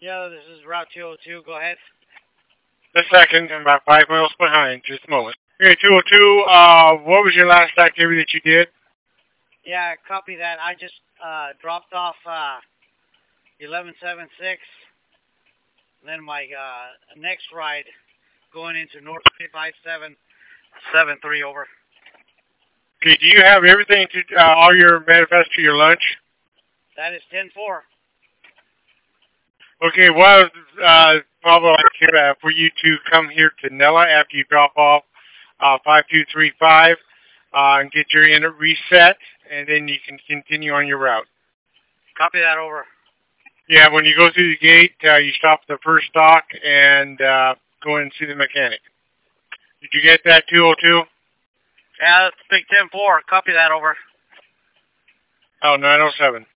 Yeah, this is Route 202. Go ahead. The second, I'm about 5 miles behind. Just a moment. Okay, 202. What was your last activity that you did? Yeah, copy that. I just dropped off 1176. Then my next ride going into North 5773 over. Okay, do you have everything to all your manifest to your lunch? That is 10-4. Okay, well, probably for you to come here to Nella after you drop off 5235 and get your unit reset, and then you can continue on your route. Copy that over. Yeah, when you go through the gate, you stop at the first dock and go in and see the mechanic. Did you get that, 202? Yeah, that's big 10-4. Copy that over. Oh, 907.